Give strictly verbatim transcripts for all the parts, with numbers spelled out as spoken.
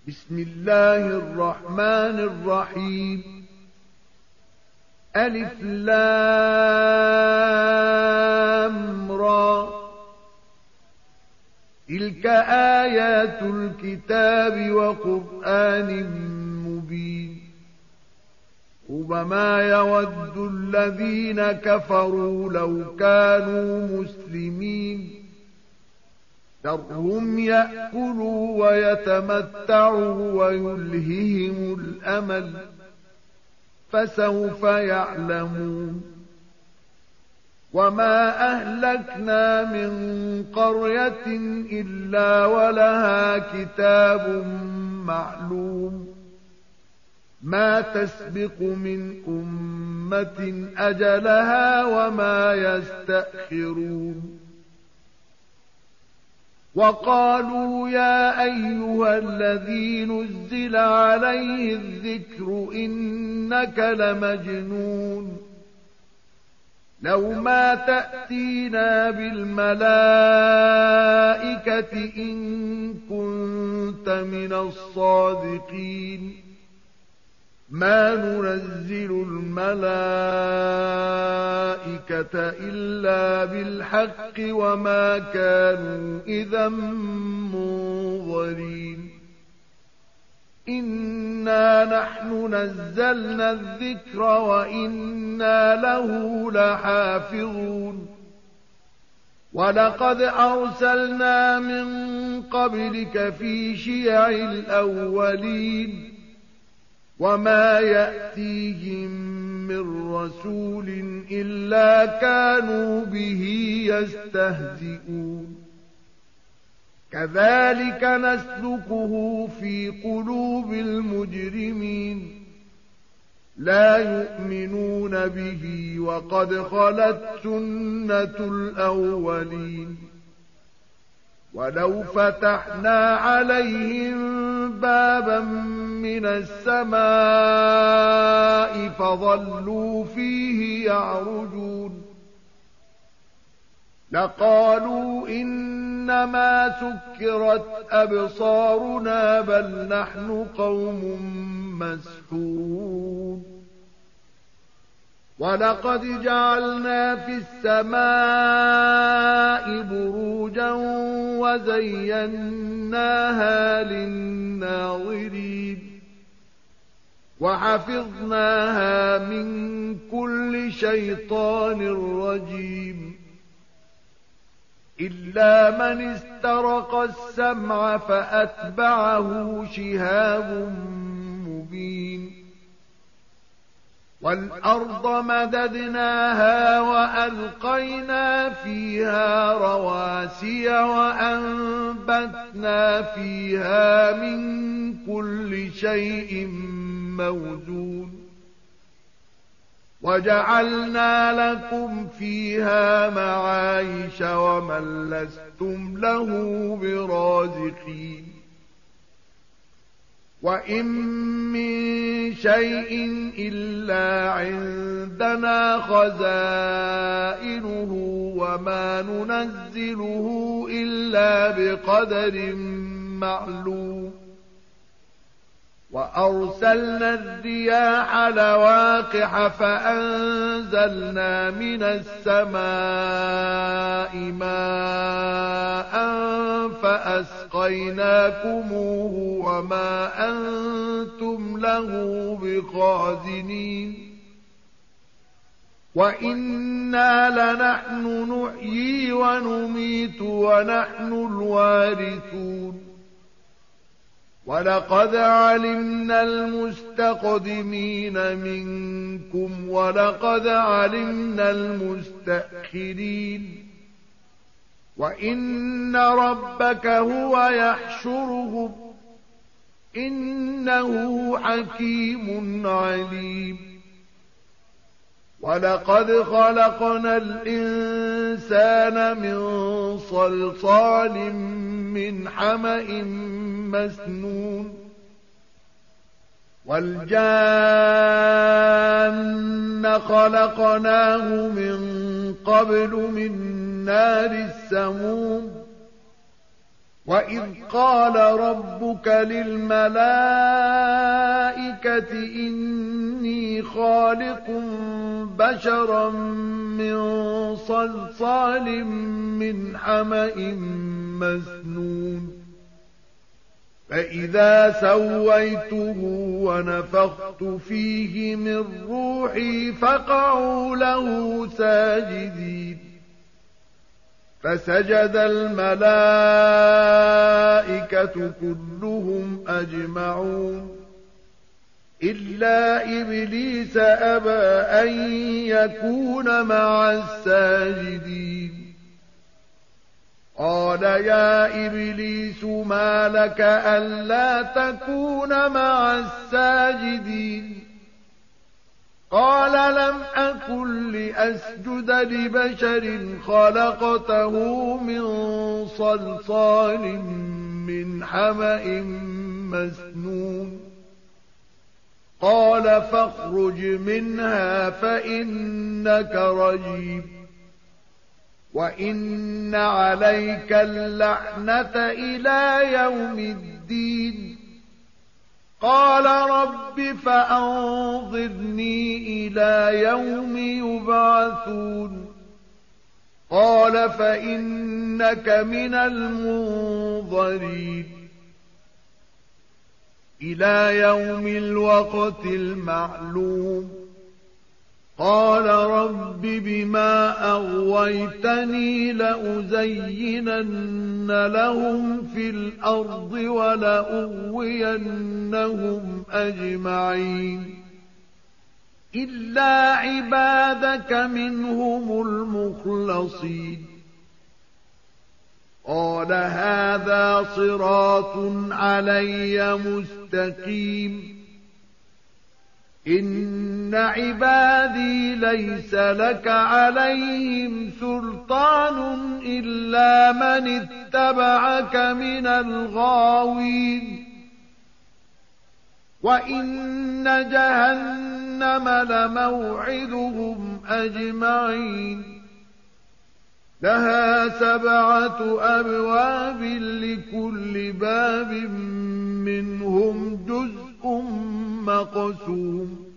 بسم الله الرحمن الرحيم. ألف لام را. تلك آيات الكتاب وقرآن مبين. ربما يود الذين كفروا لو كانوا مسلمين. ذرهم يأكلوا ويتمتعوا ويلههم الأمل، فسوف يعلمون. وما أهلكنا من قرية إلا ولها كتاب معلوم، ما تسبق من أمة أجلها وما يستأخرون. وقالوا يا أيها الذي نزل عليه الذكر إنك لمجنون، لو ما تأتينا بالملائكة إن كنت من الصادقين. ما ننزل الملائكة إلا بالحق وما كانوا إذا منظرين. إنا نحن نزلنا الذكر وإنا له لحافظون. ولقد أرسلنا من قبلك في شيع الأولين، وما يأتيهم من رسول إلا كانوا به يستهزئون. كذلك نسلكه في قلوب المجرمين، لا يؤمنون به وقد خلت سنة الأولين. ولو فتحنا عليهم بابا من السماء فظلوا فيه يعرجون لقالوا إنما سكرت أبصارنا بل نحن قوم مسحورون. ولقد جعلنا في السماء بروجا وزيناها للناظرين، وحفظناها من كل شيطان رجيم. إلا من استرق السمع فأتبعه شهاب مبين. والأرض مددناها وألقينا فيها رواسي وأنبتنا فيها من كل شيء موزون. وجعلنا لكم فيها معايش ومن لستم له برازقين. وإن من شيء إلا عندنا خزائنه وما ننزله إلا بقدر معلوم. وأرسلنا الرياح لواقح فأنزلنا من السماء ماء فأسقيناكموه وما أنتم له بخازنين. وإنا لنحن نحيي ونميت ونحن الوارثون. ولقد علمنا المستقدمين منكم ولقد علمنا المستأخرين. وإن ربك هو يحشرهم إنه حكيم عليم. ولقد خلقنا الإنسان من صلصال من حمأ مسنون. والجان خلقناه من قبل من نار السموم. وَإِذْ قَالَ رَبُّكَ لِلْمَلَائِكَةِ إِنِّي خَالِقٌ بَشَرًا مِّن صَلْصَالٍ مِّنْ حَمَإٍ مَّسْنُونٍ فَإِذَا سَوَّيْتُهُ وَنَفَخْتُ فِيهِ مِن رُّوحِي فَقَعُوا لَهُ سَاجِدِينَ فسجد الملائكة كلهم أجمعون إلا إبليس أبى أن يكون مع الساجدين قال يا إبليس ما لك ألا تكون مع الساجدين قال لم أكن لأسجد لبشر خلقته من صلصال من حمأ مسنون قال فاخرج منها فإنك رجيم وإن عليك اللعنة إلى يوم الدين قال رب فأنظرني إلى يوم يبعثون قال فإنك من المنظرين إلى يوم الوقت المعلوم قال رب بما أغويتني لأزينن لهم في الأرض ولأغوينهم أجمعين إلا عبادك منهم المخلصين قال هذا صراط علي مستقيم إن عبادي ليس لك عليهم سلطان إلا من اتبعك من الغاوين وإن جهنم لموعدهم أجمعين لها سبعة أبواب لكل باب منهم جزء مقسوم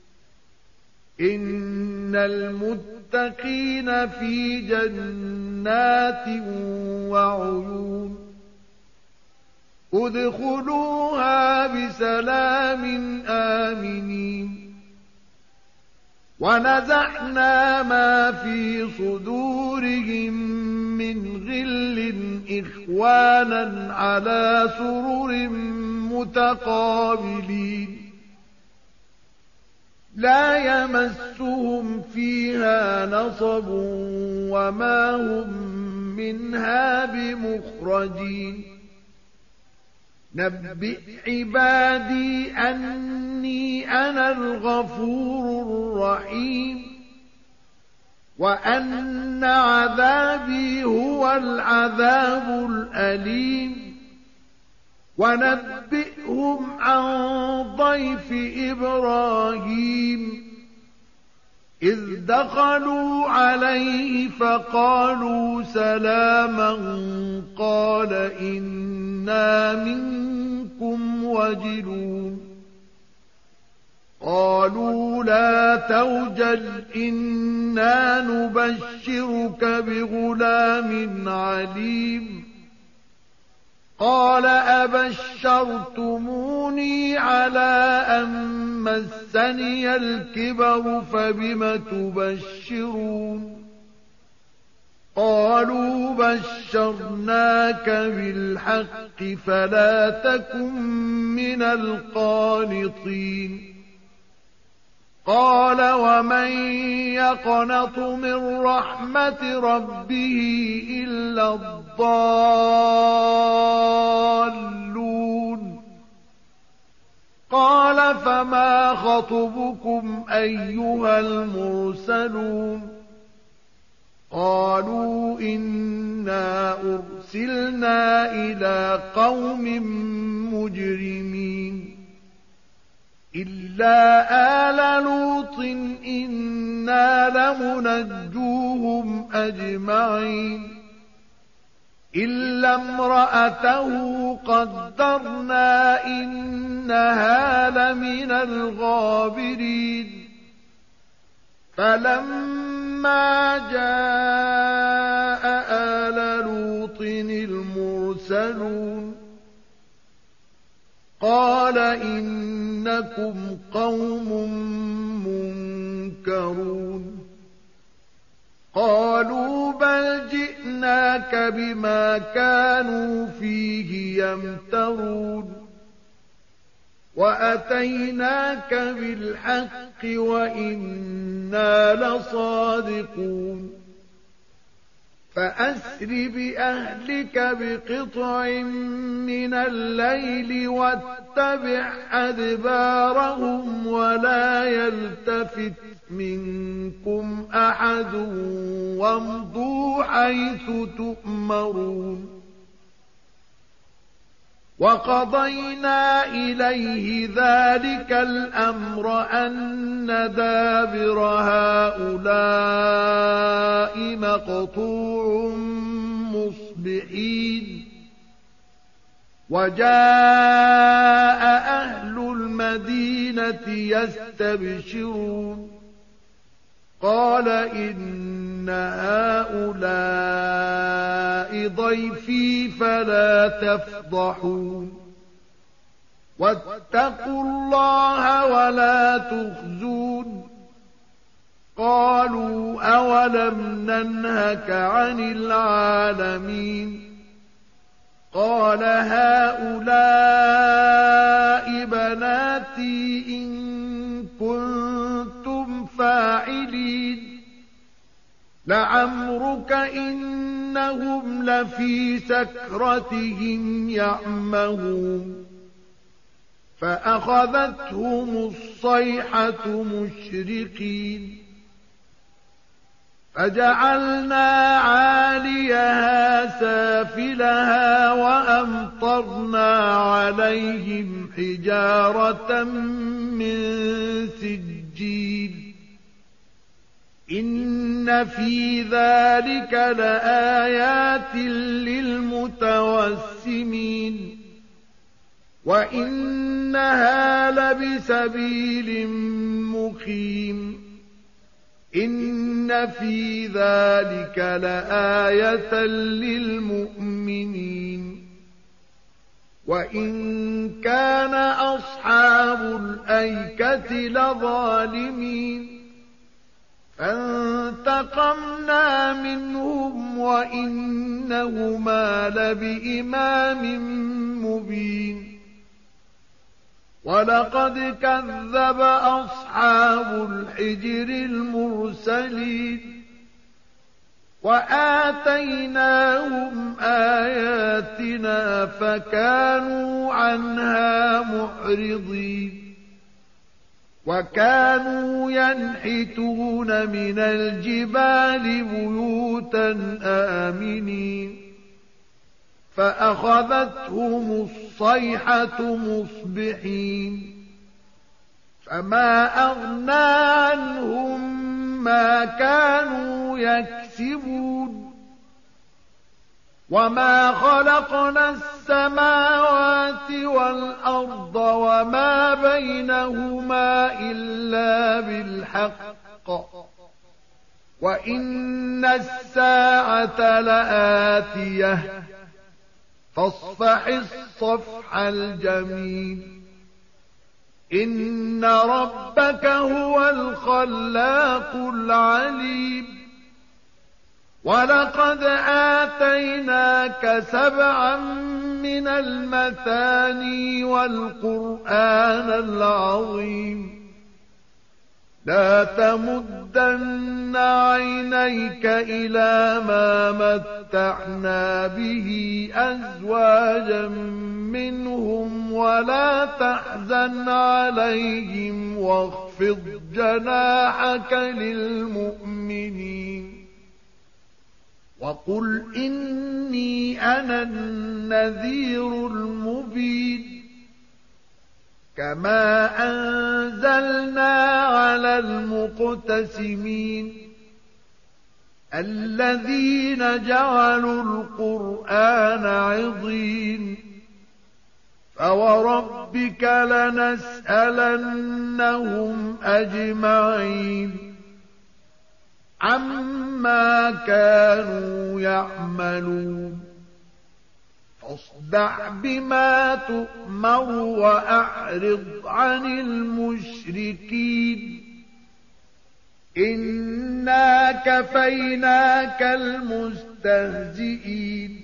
إن المتقين في جنات وعيون ادخلوها بسلام آمنين ونزعنا ما في صدورهم من غل إخوانا على سرر متقابلين لا يمسهم فيها نصب وما هم منها بمخرجين نبئ عبادي أني أنا الغفور الرحيم وأن عذابي هو العذاب الأليم ونبئهم عن ضيف إبراهيم إذ دخلوا عليه فقالوا سلاما قال إنا منكم وجلون قالوا لا توجل إنا نبشرك بغلام عليم قال أبشرتموني على أن مسني الكبر فبم تبشرون قالوا بشرناك بالحق فلا تكن من القانطين قال ومن يقنط من رحمة ربه إلا الضالون قال فما خطبكم أيها المرسلون قالوا إنا أرسلنا إلى قوم مجرمين إلا آل لوط إنا لمنجوهم أجمعين إلا امرأته قدرنا إنها لمن الغابرين فلما جاء آل لوط المرسلون قال إنكم قوم منكرون قالوا بل جئناك بما كانوا فيه يمترون وأتيناك بالحق وإنا لصادقون فأسر بأهلك بقطع من الليل واتبع أدبارهم ولا يلتفت منكم أحد وامضوا حيث تؤمرون وقضينا إليه ذلك الأمر أن دابر هؤلاء مقطوع مصبحين وجاء أهل المدينة يستبشرون قال إن هؤلاء ضيفي فلا تفضحون واتقوا الله ولا تخزون قالوا أولم ننهك عن العالمين قال هؤلاء بناتي إن كنتم فاعلين لعمرك إنهم لفي سكرتهم يعمهون فأخذتهم الصيحة مشرقين فجعلنا عاليها سافلها وأمطرنا عليهم حجارة من سجيل إن في ذلك لآيات للمتوسمين وإنها لبسبيل مقيم إن في ذلك لآية للمؤمنين وإن كان أصحاب الأيكة لظالمين فانتقمنا منهم وإنهما لبإمام مبين ولقد كذب أصحاب الحجر المرسلين وآتيناهم آياتنا فكانوا عنها معرضين وكانوا ينحتون من الجبال بيوتا آمنين فأخذتهم الصيحة مصبحين فما أغنى عنهم ما كانوا يكسبون وما خلقنا السماوات والأرض وما بينهما إلا بالحق وإن الساعة لآتية فاصفح الصفح الجميل إن ربك هو الخلاق العليم ولقد آتيناك سبعا من المثاني والقرآن العظيم لا تمدن عينيك إلى ما متعنا به أزواجا منهم ولا تحزن عليهم واخفض جناحك للمؤمنين وقل إني أنا النذير المبين كما أنزلنا على المقتسمين الذين جعلوا القرآن عضين فوربك لنسألنهم أجمعين عما كانوا يعملون فاصدع بما تؤمر وأعرض عن المشركين إنا كفيناك المستهزئين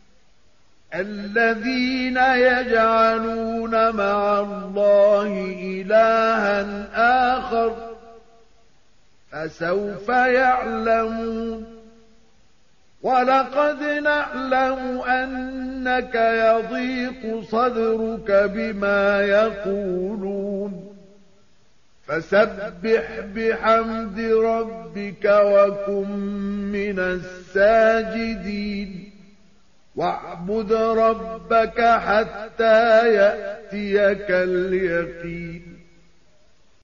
الذين يجعلون مع الله إلها آخر فسوف يعلمون ولقد نعلم أنك يضيق صدرك بما يقولون فسبح بحمد ربك وكن من الساجدين واعبد ربك حتى يأتيك اليقين